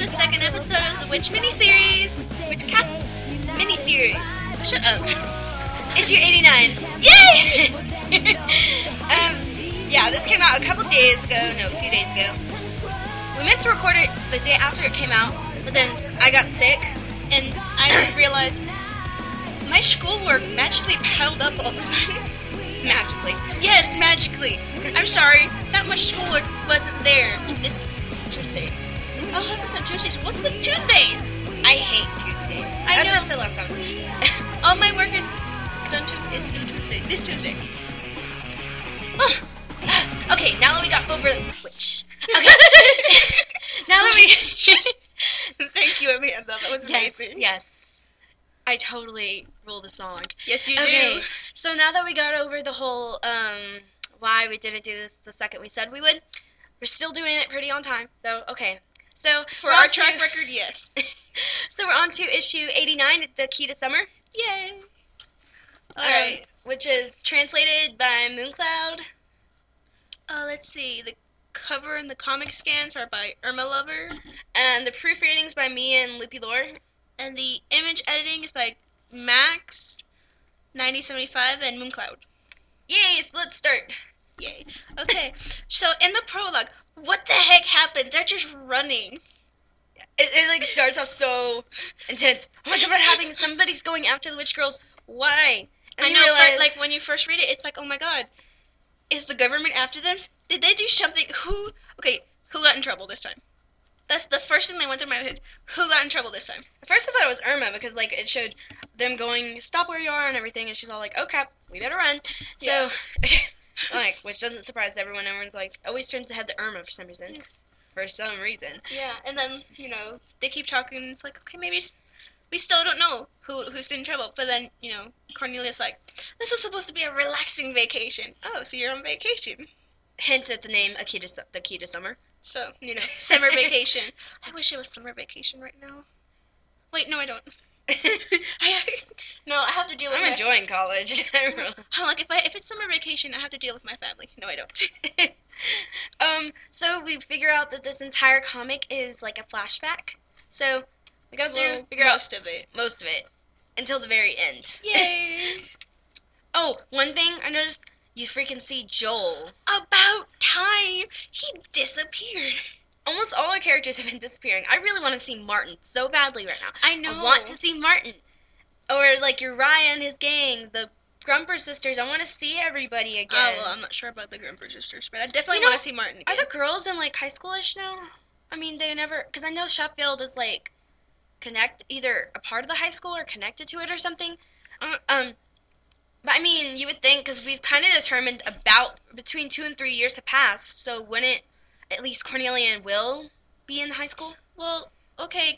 the second episode of the Witch miniseries. Witchcast miniseries. Shut up. Issue 89. Yay! Yeah, this came out a few days ago. We meant to record it the day after it came out, but then I got sick, and I realized my schoolwork magically piled up all of a sudden. Magically. Yes, magically. I'm sorry, that much schoolwork wasn't there this Tuesday. It all happens on Tuesdays. What's with Tuesdays? I hate Tuesdays. I know. That's a still our conversation. All my work is done Tuesdays. This Tuesday. Okay, now that we got over which. Okay. Now that we. Thank you, Amanda. That was amazing. Yes. I totally ruled the song. Yes, you Okay, do. so now that we got over the whole why we didn't do this the second we said we would, we're still doing it pretty on time, though. Okay, so for our track record, yes. So we're on to issue 89, The Key to Summer. Yay! All right, which is translated by Mooncloud. Let's see. The cover and the comic scans are by Irma Lover, and the proofreadings by me and Loopy Lore. And the image editing is by Max 9075 and Mooncloud. Yay, so let's start. Yay. Okay, so in the prologue, what the heck happened? They're just running. It like starts off so intense. Oh my god, what happened? Somebody's going after the witch girls. Why? And I know, like when you first read it, it's like, oh my god, is the government after them? Did they do something? Who got in trouble this time? That's the first thing that went through my head. Who got in trouble this time? At first I thought it was Irma because like it showed them going, stop where you are and everything, and she's all like, oh crap, we better run. So, like, which doesn't surprise everyone. Everyone's like, always turns to head to Irma for some reason. Yes. For some reason. Yeah, and then, they keep talking and it's like, okay, maybe we still don't know who's in trouble. But then, Cornelia's like, this is supposed to be a relaxing vacation. Oh, so you're on vacation. Hint at the name, The Key to Summer. So, summer vacation. I wish it was summer vacation right now. Wait, no, I don't. I have to deal with I'm enjoying college. I'm like, if it's summer vacation, I have to deal with my family. No, I don't. So we figure out that this entire comic is like a flashback. So we go through, figure out most of it, until the very end. Yay! Oh, one thing I noticed. You freaking see Joel. About time! He disappeared. Almost all our characters have been disappearing. I really want to see Martin so badly right now. I know. I want to see Martin. Or like Uriah and his gang, the Grumper sisters. I want to see everybody again. Oh, well, I'm not sure about the Grumper sisters, but I definitely want to see Martin again. Are the girls in like high schoolish now? I mean, they never, because I know Sheffield is like either a part of the high school or connected to it or something. But, I mean, you would think, because we've kind of determined about between 2 and 3 years have passed, so wouldn't at least Cornelia and Will be in high school? Well, okay,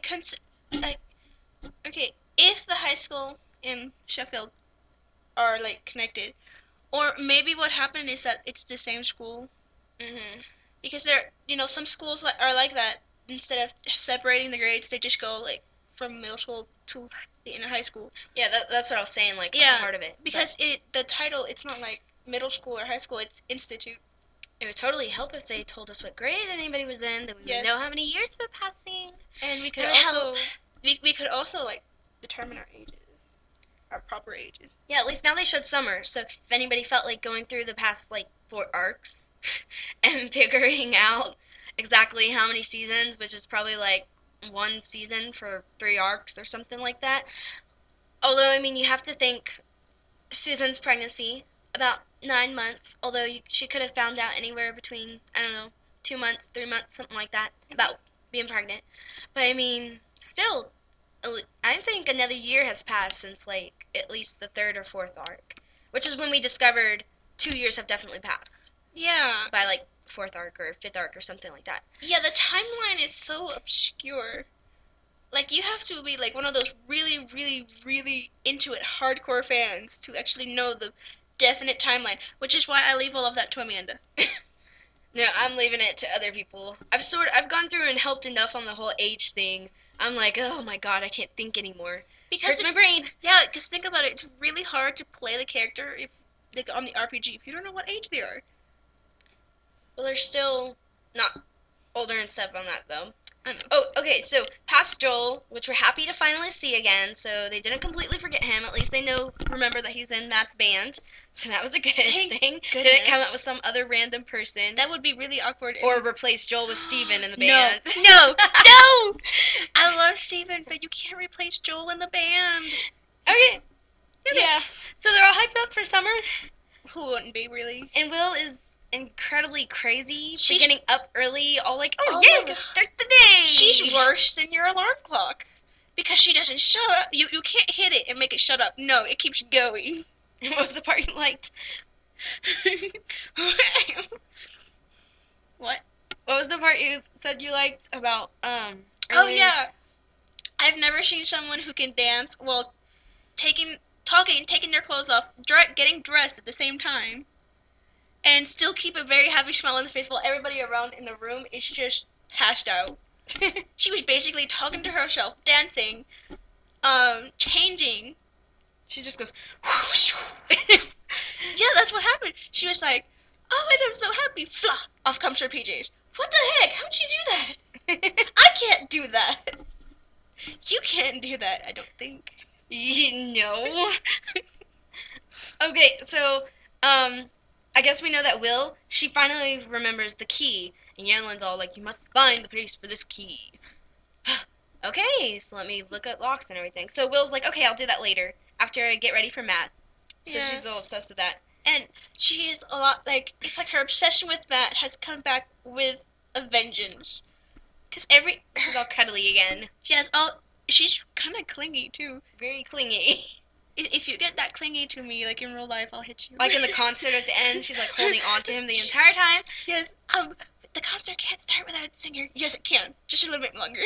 if the high school in Sheffield are, like, connected, or maybe what happened is that it's the same school. Mm-hmm. Because some schools are like that. Instead of separating the grades, they just go, like, from middle school to in high school. Yeah, that's what I was saying, like, part of it. Because the title, it's not like middle school or high school, it's institute. It would totally help if they told us what grade anybody was in, that we would know how many years were passing. And we could also like determine our ages. Our proper ages. Yeah, at least now they showed summer, so if anybody felt like going through the past like 4 arcs and figuring out exactly how many seasons, which is probably like 1 season for 3 arcs or something like that. Although, I mean, you have to think Susan's pregnancy, about 9 months, although she could have found out anywhere between, 2 months, 3 months, something like that, about being pregnant. But, I mean, still, I think another year has passed since, like, at least the 3rd or 4th arc, which is when we discovered 2 years have definitely passed. Yeah. By, like, 4th arc or 5th arc or something like that. Yeah, the timeline is so obscure. Like, you have to be, like, one of those really, really, really into it hardcore fans to actually know the definite timeline, which is why I leave all of that to Amanda. No, I'm leaving it to other people. I've gone through and helped enough on the whole age thing. I'm like, oh my god, I can't think anymore. Because hurts my brain. Yeah, because think about it, it's really hard to play the character on the RPG if you don't know what age they are. Well, they're still not older and stuff on that, though. I know. Oh, okay, so past Joel, which we're happy to finally see again, so they didn't completely forget him. At least they remember that he's in Matt's band. So that was a good Thank thing. goodness. Didn't come up with some other random person. That would be really awkward. Or replace Joel with Steven in the No, band. no, no! I love Steven, but you can't replace Joel in the band. Okay. Yeah. So they're all hyped up for summer. Who wouldn't be, really? And Will is incredibly crazy. She's getting up early, all like, oh Oh yeah, my God. start the day. She's worse than your alarm clock. Because she doesn't shut up. You can't hit it and make it shut up. No, it keeps going. What was the part you liked? What? What was the part you said you liked about Oh, earlier? yeah. I've never seen someone who can dance while taking their clothes off, getting dressed at the same time, and still keep a very happy smile on the face while everybody around in the room is just hashed out. She was basically talking to herself, dancing, changing. She just goes, Yeah, that's what happened. She was like, oh, and I'm so happy. Flah! Off comes her PJs. What the heck? How'd you do that? I can't do that. You can't do that, I don't think. no. Okay, so, I guess we know that Will, she finally remembers the key, and Yanlin's all like, you must find the place for this key. Okay, so let me look at locks and everything. So Will's like, okay, I'll do that later, after I get ready for Matt. So Yeah. she's a little obsessed with that. And she is a lot like, it's like her obsession with Matt has come back with a vengeance. Because She's all cuddly again. she's kind of clingy too. Very clingy. If you get that clingy to me, like in real life, I'll hit you. Like in the concert at the end, she's like holding on to him the entire time. Yes, the concert can't start without a singer. Yes, it can. Just a little bit longer.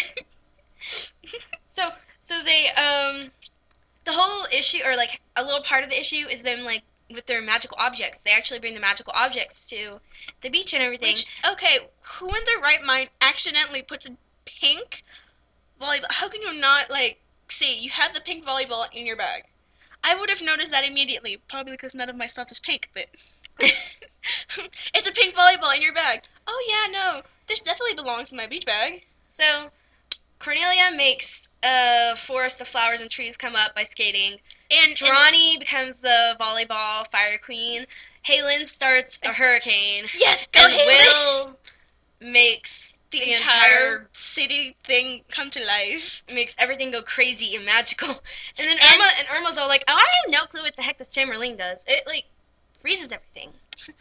So they, the whole issue, or like a little part of the issue is them like, with their magical objects. They actually bring the magical objects to the beach and everything. Which, okay, who in their right mind accidentally puts a pink volleyball? How can you not, like, see, you have the pink volleyball in your bag? I would have noticed that immediately, probably because none of my stuff is pink, but it's a pink volleyball in your bag. Oh, yeah, no, this definitely belongs in my beach bag. So Cornelia makes a forest of flowers and trees come up by skating. And Durrani becomes the volleyball fire queen. Halen starts a hurricane. yes, go And Haley! Will makes The entire city thing come to life. makes everything go crazy and magical. And then And- Irma's all like, oh, I have no clue what the heck this Tamerlane does. It, like, freezes everything.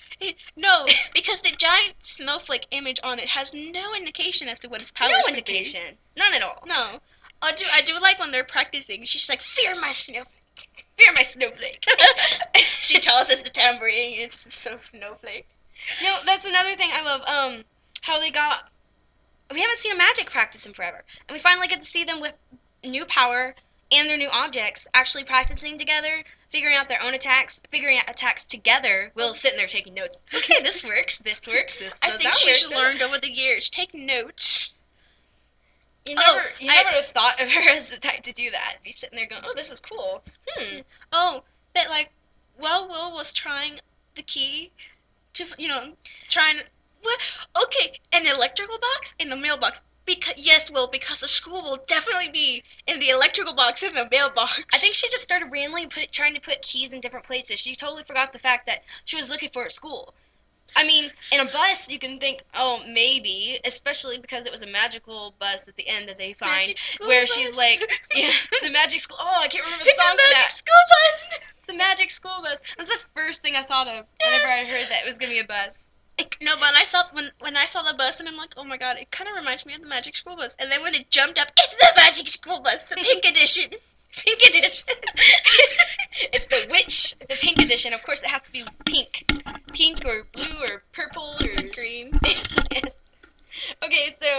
No, because the giant snowflake image on it has no indication as to what its powers No would be. indication. None at all. No. I do like when they're practicing. She's like, fear my snowflake. Fear my snowflake. She tosses the tambourine and it's so snowflake. No, that's another thing I love. How they got... We haven't seen a magic practice in forever. And we finally get to see them with new power and their new objects actually practicing together, figuring out their own attacks, figuring out attacks together. Will's sitting there taking notes. Okay, this works, this works, this I does think that she's work. learned over the years. Take notes. You Oh, never would have thought of her as the type to do that. Be sitting there going, oh, this is cool. Oh, but like, while Will was trying the key to, trying... What? Okay, an electrical box in the mailbox. Yes, Will, because the school will definitely be in the electrical box in the mailbox. I think she just started randomly trying to put keys in different places. She totally forgot the fact that she was looking for it at school. I mean, in a bus, you can think, oh, maybe, especially because it was a magical bus at the end that they find, Magic school where bus. she's like, yeah, the magic school. Oh, I can't remember the It's song a for magic that. school bus! The magic school bus. That's the first thing I thought of whenever I heard that it was gonna be a bus. No, but when I saw the bus and I'm like, oh my god, it kind of reminds me of the magic school bus. And then when it jumped up, it's the magic school bus, the pink edition. Pink edition. It's the witch, the pink edition. Of course, it has to be pink or blue or purple or Green. Yes. Okay, so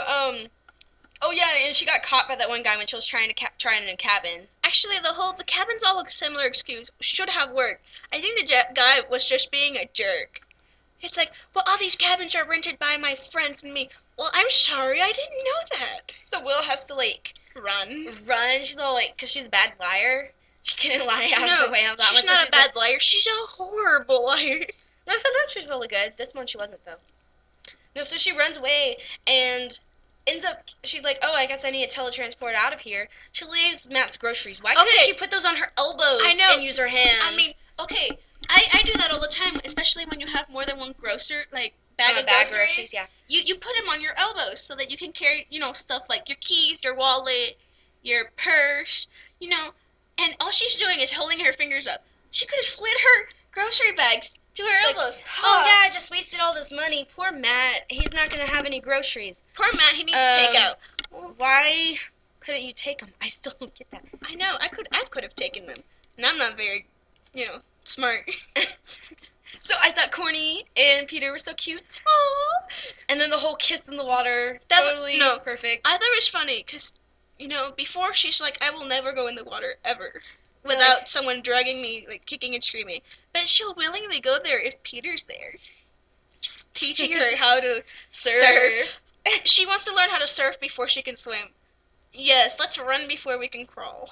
oh yeah, and she got caught by that one guy when she was trying to try in a cabin. Actually, the cabins all look similar excuse should have worked. I think the guy was just being a jerk. It's like, well, all these cabins are rented by my friends and me. Well, I'm sorry, I didn't know that. So Will has to like Run. run. She's all like, cause she's a bad liar. She couldn't lie out of No, her way out that she's one. not So a bad liar. She's a horrible liar. No, sometimes she's really good. This one she wasn't though. No, so she runs away, and ends up, she's like, oh, I guess I need to teletransport out of here. She leaves Matt's groceries. Why couldn't she put those on her elbows I know. and use her hands? I mean, okay, I do that all the time, especially when you have more than one grocer, like, bag of groceries. Yeah. You put them on your elbows so that you can carry, stuff like your keys, your wallet, your purse, and all she's doing is holding her fingers up. She could have slid her grocery bags to her elbows. Oh, yeah, I just wasted all this money. Poor Matt. He's not going to have any groceries. Poor Matt, he needs takeout. Why couldn't you take them? I still don't get that. I know, I could have taken them. And I'm not very, smart. So I thought Corny and Peter were so cute. Aww. And then the whole kiss in the water, perfect. I thought it was funny, because, before she's like, I will never go in the water, ever. Without someone dragging me, like, kicking and screaming. But she'll willingly go there if Peter's there. Just teaching her how to surf. She wants to learn how to surf before she can swim. Yes, let's run before we can crawl.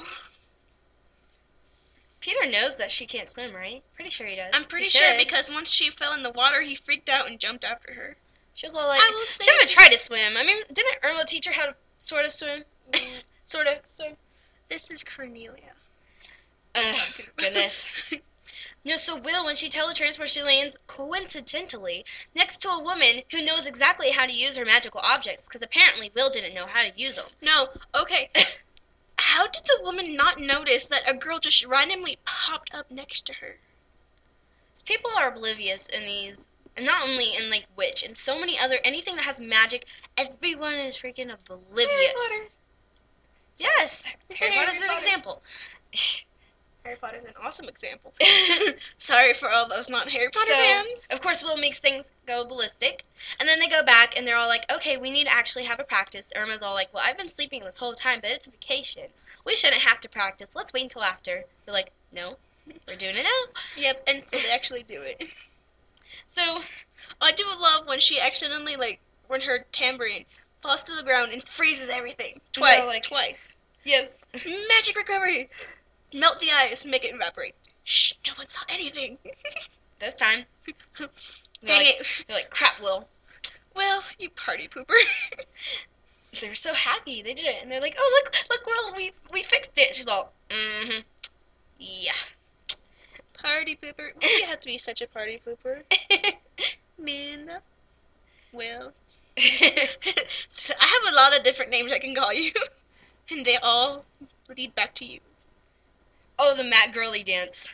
Peter knows that she can't swim, right? Pretty sure he does. I'm pretty sure, because once she fell in the water, he freaked out and jumped after her. She was all like, she would try to swim. I mean, didn't Irma teach her how to sort of swim? Sort of swim. This is Cornelia. Goodness. No, so Will, when she teletransports, she lands, coincidentally, next to a woman who knows exactly how to use her magical objects, because apparently Will didn't know how to use them. No, okay. How did the woman not notice that a girl just randomly popped up next to her? People are oblivious in these, and not only in, like, Witch, and so many other, anything that has magic, everyone is freaking oblivious. Harry Potter. Yes, Harry Potter's an example. Harry Potter's an awesome example. Sorry for all those non-Harry Potter fans. Of course, Will makes things go ballistic. And then they go back, and they're all like, okay, we need to actually have a practice. Irma's all like, well, I've been sleeping this whole time, but it's vacation. We shouldn't have to practice. Let's wait until after. They're like, no, we're doing it now. Yep, and so they actually do it. So, I do love when she accidentally, when her tambourine falls to the ground and freezes everything. Twice. Yes. Magic recovery! Melt the ice, make it evaporate. Shh, no one saw anything. This time. Dang it. They're like, crap, Will. Well, you party pooper. They're so happy they did it. And they're like, oh, look, Will, we fixed it. She's all, mm-hmm. Yeah. Party pooper. Why do you have to be such a party pooper? Minna. Will. So I have a lot of different names I can call you. And they all lead back to you. Oh, the Matt Girly dance.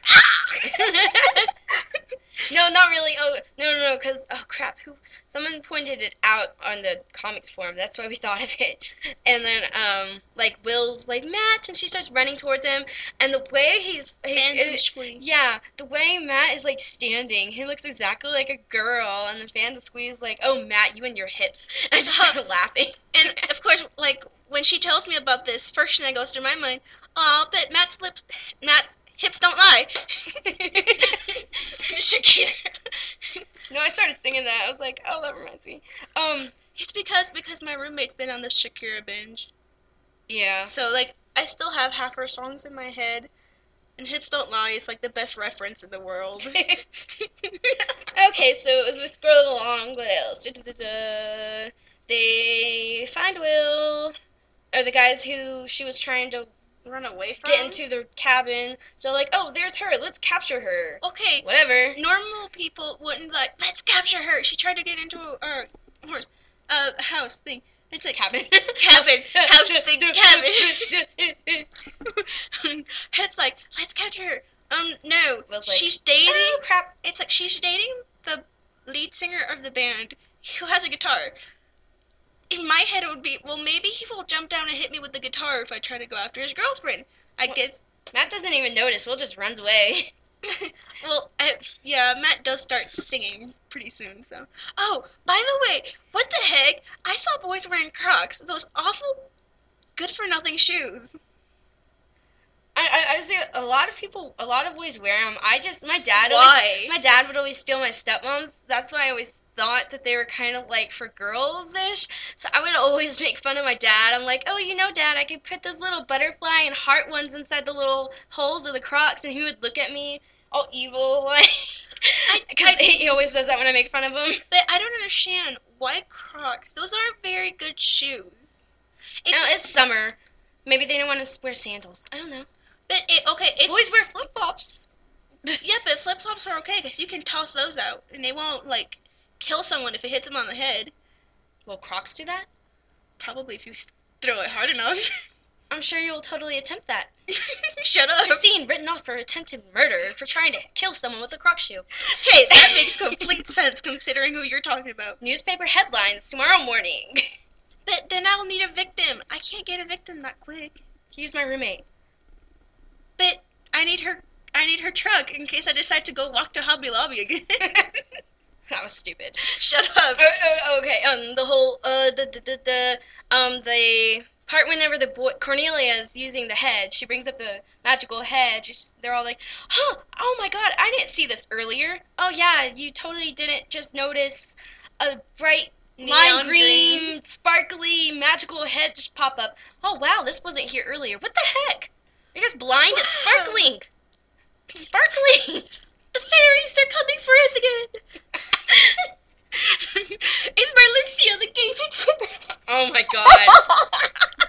No, not really. Oh, no, because, oh, crap, someone pointed it out on the comics forum. That's why we thought of it. And then, Will's like, Matt, and she starts running towards him. And the way the way Matt is, standing, he looks exactly like a girl. And the fan squeeze, oh, Matt, you and your hips. And I just started laughing. And, of course, when she tells me about this, first thing that goes through my mind, aw, but Matt's hips don't lie. Shakira. No, I started singing that. I was like, oh, that reminds me. It's because my roommate's been on this Shakira binge. Yeah. So, I still have half her songs in my head. And Hips Don't Lie is, the best reference in the world. Okay, so as we scroll along, what else? They find Will, or the guys who she was trying to run away from? Get into the cabin. So, oh, there's her. Let's capture her. Okay. Whatever. Normal people wouldn't let's capture her. She tried to get into a house thing. It's like cabin. House thing. Cabin. It's like, let's capture her. No. She's dating. Oh, crap. It's like she's dating the lead singer of the band who has a guitar. In my head, it would be, well, maybe he will jump down and hit me with the guitar if I try to go after his girlfriend. I guess. Matt doesn't even notice. Will just runs away. Well, Matt does start singing pretty soon, so. Oh, by the way, what the heck? I saw boys wearing Crocs. Those awful, good-for-nothing shoes. I see a lot of boys wear them. My dad would always steal my stepmom's. That's why I always thought that they were kind of for girls-ish. So I would always make fun of my dad. I'm like, oh, Dad, I could put those little butterfly and heart ones inside the little holes of the Crocs. And he would look at me all evil, like, because he always does that when I make fun of him. But I don't understand why Crocs. Those aren't very good shoes. It's summer. Maybe they don't want to wear sandals. I don't know. But it's Boys wear flip flops. Yeah, but flip flops are okay because you can toss those out and they won't like kill someone if it hits them on the head. Will Crocs do that? Probably if you throw it hard enough. I'm sure you'll totally attempt that. Shut up. Christine written off for attempted murder for trying to kill someone with a Croc shoe. Hey, that makes complete sense considering who you're talking about. Newspaper headlines tomorrow morning. But then I'll need a victim. I can't get a victim that quick. He's my roommate. But I need her truck in case I decide to go walk to Hobby Lobby again. That was stupid. Shut up. Okay. The whole the part whenever the boy Cornelia is using the hedge, she brings up the magical hedge. They're all like, "Huh! Oh my God! I didn't see this earlier. Oh yeah, you totally didn't just notice a bright lime green, sparkly, magical hedge pop up. Oh wow, this wasn't here earlier. What the heck? Are you guys blind? It's sparkling. Sparkling. The fairies are coming for us again. It's Marluxia the gate. Oh my God.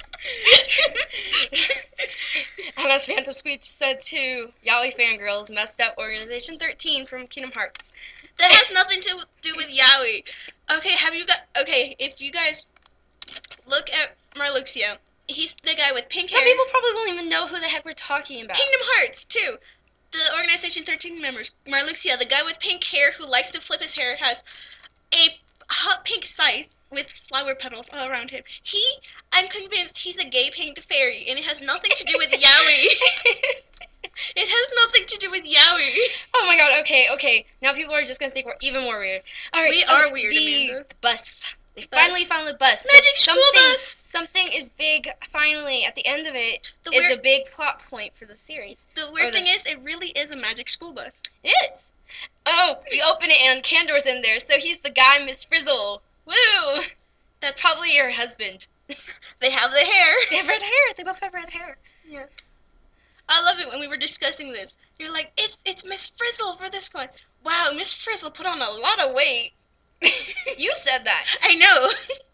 And as Phantom Squeech said too, Yaoi fangirls messed up Organization 13 from Kingdom Hearts. That has nothing to do with Yaoi. Okay, if you guys look at Marluxia, he's the guy with pink hair. Some people probably won't even know who the heck we're talking about. Kingdom Hearts, too. The Organization 13 members. Marluxia, the guy with pink hair who likes to flip his hair, has a hot pink scythe with flower petals all around him. I'm convinced he's a gay pink fairy, and it has nothing to do with Yaoi. It has nothing to do with Yaoi. Oh my God, okay. Now people are just going to think we're even more weird. All right, we are weird, Amanda. The bus. They finally found the bus. Magic school bus! Something is big, finally. At the end of it, is a big plot point for the series. The weird thing is, it really is a magic school bus. It is. Oh, you open it and Candor's in there, so he's the guy, Miss Frizzle. Woo! That's probably your husband. They have the hair. They have red hair. They both have red hair. Yeah. I love it when we were discussing this. You're like, it's Miss Frizzle for this one. Wow, Miss Frizzle put on a lot of weight. You said that. I know.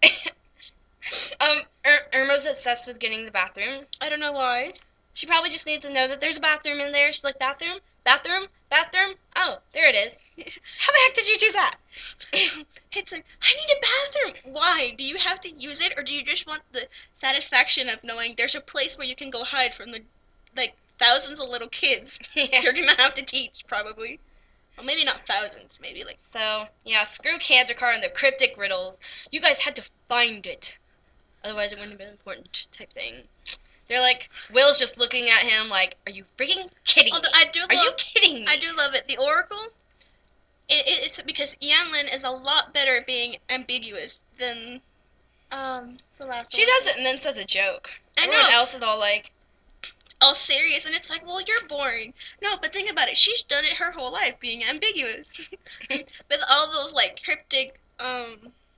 Irma's obsessed with getting the bathroom. I don't know why. She probably just needs to know that there's a bathroom in there. She's like, bathroom? Oh, there it is. How the heck did you do that? It's like, I need a bathroom. Why? Do you have to use it, or do you just want the satisfaction of knowing there's a place where you can go hide from the, like, thousands of little kids you're going to have to teach, probably. Well, maybe not thousands, maybe like... So, yeah, screw Candercar and the cryptic riddles. You guys had to find it. Otherwise it wouldn't have been important type thing. They're like, Will's just looking at him like, are you freaking kidding me? Are you kidding me? I do love it. The Oracle, it's because Yanlin is a lot better at being ambiguous than the last one. She does it and then says a joke. I know. Everyone else is all like... all serious, and it's like, well, you're boring. No, but think about it. She's done it her whole life, being ambiguous. With all those, like, cryptic, oh,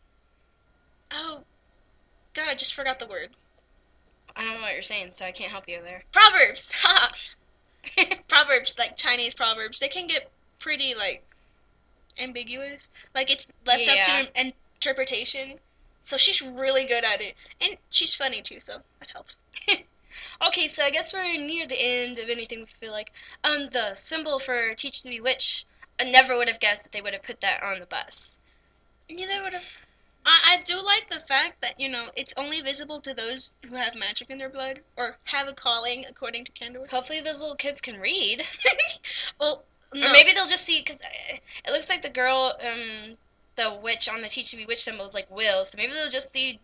God, I just forgot the word. I don't know what you're saying, so I can't help you there. Proverbs! Ha! Proverbs, like Chinese proverbs, they can get pretty, like, ambiguous. Like, it's left up to interpretation. So she's really good at it. And she's funny, too, so that helps. Okay, so I guess we're near the end of anything we feel like. The symbol for Teach to Bewitch, I never would have guessed that they would have put that on the bus. Neither would have. I do like the fact that, you know, it's only visible to those who have magic in their blood, or have a calling, according to Candor. Hopefully those little kids can read. Well, no. Or maybe they'll just see, because it looks like the girl, the witch on the Teach to Bewitch symbol is like Will, so maybe they'll just see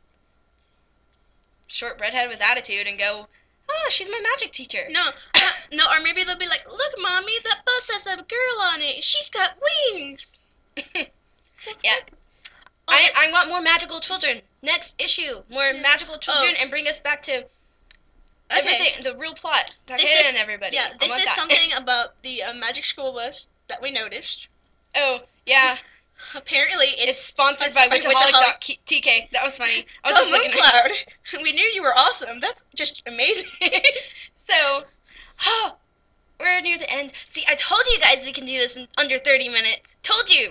short redhead with attitude and go, oh, she's my magic teacher. No, or maybe they'll be like, look, Mommy, that bus has a girl on it. She's got wings. Yeah. I want more magical children. Next issue, more magical children, and bring us back to everything, the real plot. And everybody. Yeah, this is something about the magic school bus that we noticed. Oh, yeah. Apparently, it's sponsored by Witchaholic.tk. That was funny. I was just looking Mooncloud. We knew you were awesome. That's just amazing. So, we're near the end. See, I told you guys we can do this in under 30 minutes. Told you.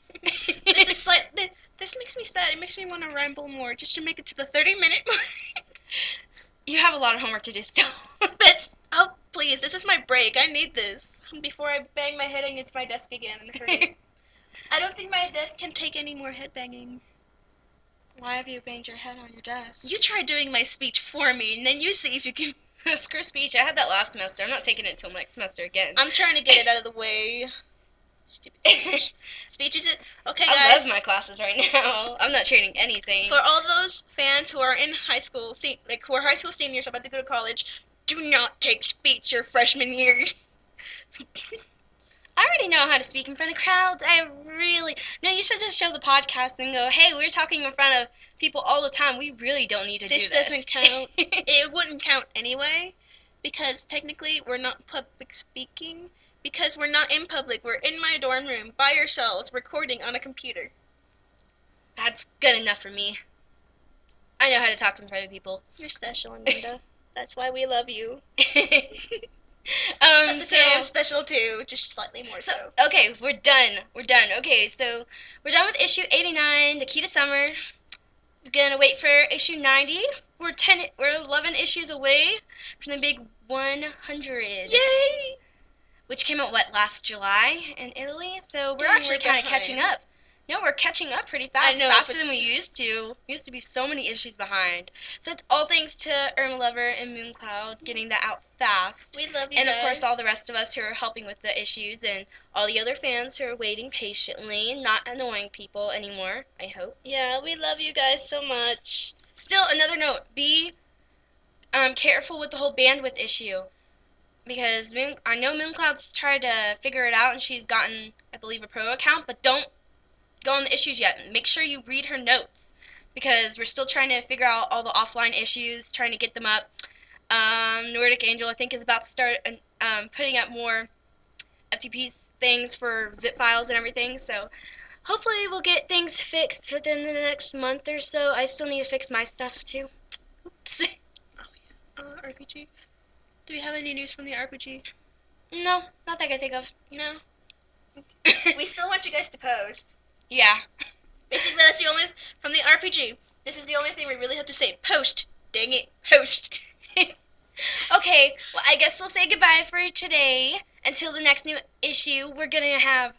This makes me sad. It makes me want to ramble more just to make it to the 30-minute mark. You have a lot of homework to do still. Oh, please, this is my break. I need this before I bang my head against my desk again and hurt it. I don't think my desk can take any more head banging. Why have you banged your head on your desk? You try doing my speech for me, and then you see if you can. Screw speech. I had that last semester. I'm not taking it until next semester again. I'm trying to get it out of the way. Stupid speech. Speech is it? Okay, guys. I love my classes right now. I'm not trading anything. For all those fans who are in high school, who are high school seniors about to go to college, do not take speech your freshman year. I already know how to speak in front of crowds. No, you should just show the podcast and go, hey, we're talking in front of people all the time. We really don't need to do this. This doesn't count. It wouldn't count anyway, because technically we're not public speaking, because we're not in public. We're in my dorm room by ourselves recording on a computer. That's good enough for me. I know how to talk in front of people. You're special, Amanda. That's why we love you. That's okay, I'm special too, just slightly more so. Okay, we're done. Okay, so we're done with issue 89, The Key to Summer. We're gonna wait for issue 90. We're 11 issues away from the big 100. Yay! Which came out, last July in Italy? So we're actually kind of catching up. No, we're catching up pretty fast. I know, faster than we used to. We used to be so many issues behind. So it's all thanks to Irma Lover and Mooncloud getting that out fast. We love you and guys. Of course all the rest of us who are helping with the issues, and all the other fans who are waiting patiently, not annoying people anymore, I hope. Yeah, we love you guys so much. Still, another note, be careful with the whole bandwidth issue. Because I know Mooncloud's tried to figure it out, and she's gotten, I believe, a pro account, but don't go on the issues yet. Make sure you read her notes, because we're still trying to figure out all the offline issues, trying to get them up. Nordic Angel, I think, is about to start putting up more FTP things for zip files and everything, so hopefully we'll get things fixed within the next month or so. I still need to fix my stuff, too. Oops. Oh, yeah. RPG. Do we have any news from the RPG? No, not that I can think of. No. We still want you guys to post. Yeah. Basically, that's the only, from the RPG, this is the only thing we really have to say. Post. Dang it. Post. Okay, well, I guess we'll say goodbye for today. Until the next new issue, we're going to have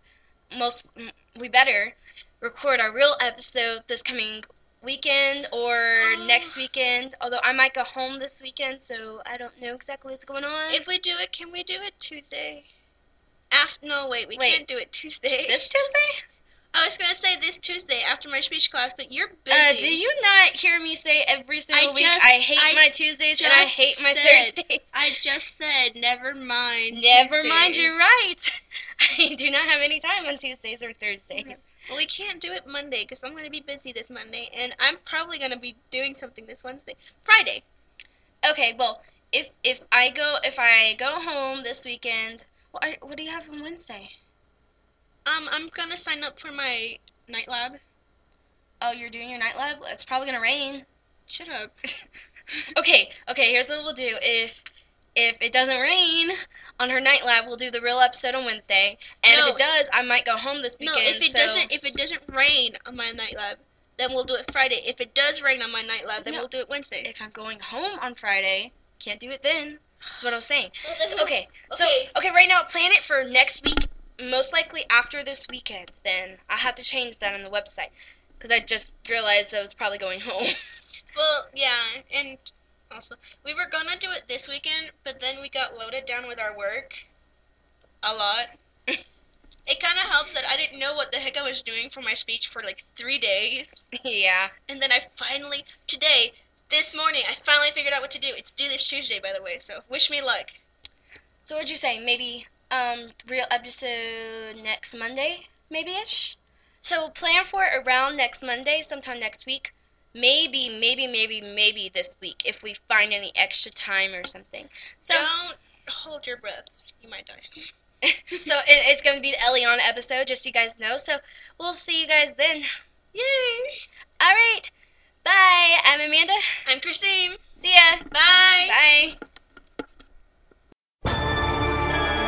we better record our real episode this coming weekend or next weekend. Although I might go home this weekend, so I don't know exactly what's going on. If we do it, can we do it Tuesday? No, wait, we can't do it Tuesday. This Tuesday? I was going to say this Tuesday after my speech class, but you're busy. Do you not hear me say every single week, I hate my Tuesdays and I hate my Thursdays? I just said, never mind Never Tuesday. mind, you're right. I do not have any time on Tuesdays or Thursdays. Well, we can't do it Monday because I'm going to be busy this Monday, and I'm probably going to be doing something this Wednesday. Friday. Okay, well, if I go home this weekend, what do you have on Wednesday? I'm gonna sign up for my night lab. Oh, you're doing your night lab? It's probably gonna rain. Shut up. Okay, here's what we'll do. If it doesn't rain on her night lab, we'll do the real episode on Wednesday. And if it does, I might go home this weekend. No, if it doesn't rain on my night lab, then we'll do it Friday. If it does rain on my night lab, then we'll do it Wednesday. If I'm going home on Friday, can't do it then. That's what I was saying. Well, okay, right now, plan it for next week. Most likely after this weekend, then. I have to change that on the website, because I just realized I was probably going home. Well, yeah, and also, we were gonna do it this weekend, but then we got loaded down with our work. A lot. It kind of helps that I didn't know what the heck I was doing for my speech for like 3 days. Yeah. And then this morning, I finally figured out what to do. It's due this Tuesday, by the way, so wish me luck. So what'd you say, maybe real episode next Monday, maybe-ish? So plan for it around next Monday, sometime next week. Maybe this week, if we find any extra time or something. So don't hold your breath. You might die. So it's going to be the Eliana episode, just so you guys know. So we'll see you guys then. Yay! All right. Bye. I'm Amanda. I'm Christine. See ya. Bye. Bye.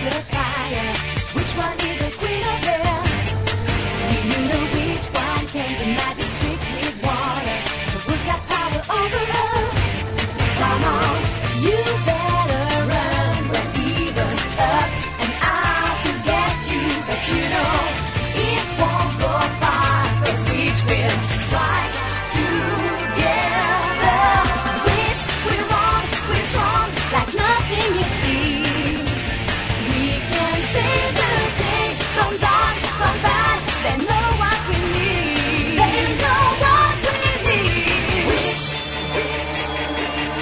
the fire? Which one is the queen of hell? Do you know which one can do magic tricks with water? So who's got power over us? Come on, you better run when evil's up and out to get you. But you know it won't go far, 'cause witch will strike together. Witch, we're wrong, we're strong, like nothing you've seen. We can save the day from dark, from bad. They know what we need. They know what we need. Witch, witch, witch.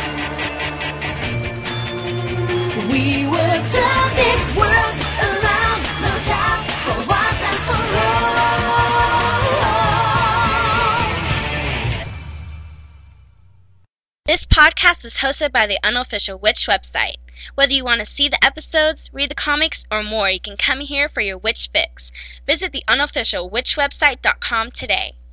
We will turn this world around, no doubt, for once and for all. This podcast is hosted by the Unofficial Witch website. Whether you want to see the episodes, read the comics, or more, you can come here for your witch fix. Visit the unofficialwitchwebsite.com today.